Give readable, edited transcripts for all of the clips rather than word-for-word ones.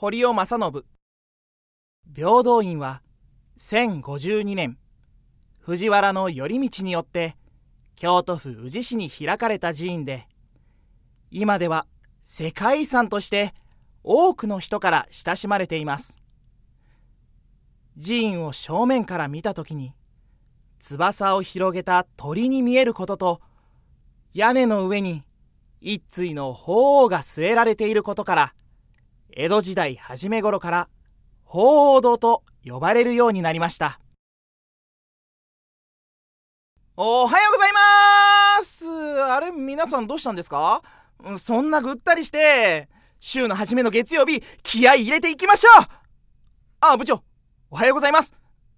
堀尾正信。平等院は1052年、藤原頼道によって京都府宇治市に開かれた寺院で、今では世界遺産として多くの人から親しまれています。寺院を正面から見たときに、翼を広げた鳥に見えることと、屋根の上に一対の鳳凰が据えられていることから、江戸時代初め頃から鳳凰堂と呼ばれるようになりました。おはようございます。あれ、皆さんどうしたんですか？そんなぐったりして、週の初めの月曜日、気合い入れていきましょう。あ、部長、おはようございます。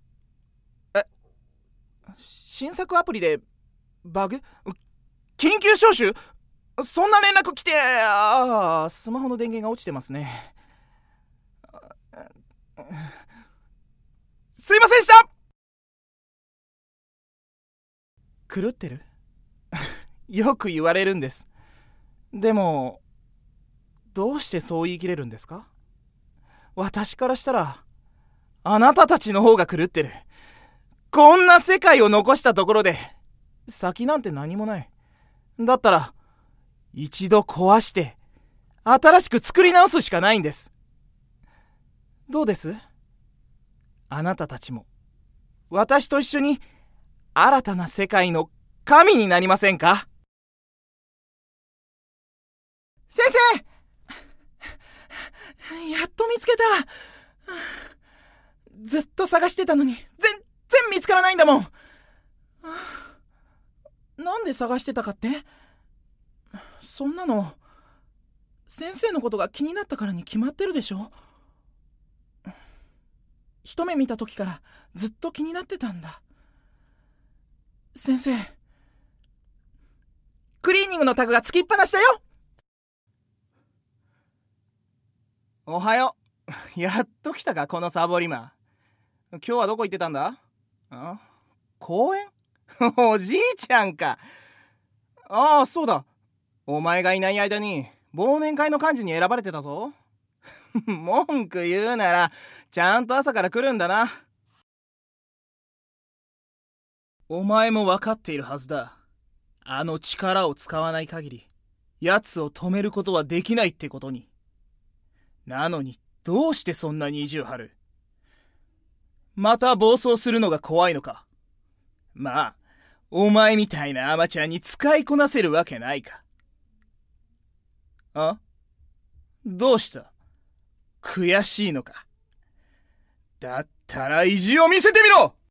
新作アプリでバグ？緊急招集？そんな連絡来て、スマホの電源が落ちてますね。すいませんでした。狂ってる？よく言われるんです。でも、どうしてそう言い切れるんですか？私からしたら、あなたたちの方が狂ってる。こんな世界を残したところで、先なんて何もない。だったら、一度壊して、新しく作り直すしかないんです。どうです？あなたたちも、私と一緒に、新たな世界の神になりませんか？先生！やっと見つけた。ずっと探してたのに全然見つからないんだもん。なんで探してたかって？そんなの先生のことが気になったからに決まってるでしょ。一目見た時からずっと気になってたんだ。先生、クリーニングのタグがつきっぱなしだよ。おはよう。やっと来たか、このサボリマン。今日はどこ行ってたんだ？公園？おじいちゃんか。ああ、そうだ。お前がいない間に忘年会の幹事に選ばれてたぞ。文句言うならちゃんと朝から来るんだな。お前も分かっているはずだ。あの力を使わない限り奴を止めることはできないってことに。なのにどうしてそんなに意地を張る？また暴走するのが怖いのか？まあ、お前みたいなアマチュアに使いこなせるわけないか。どうした？悔しいのか？だったら意地を見せてみろ！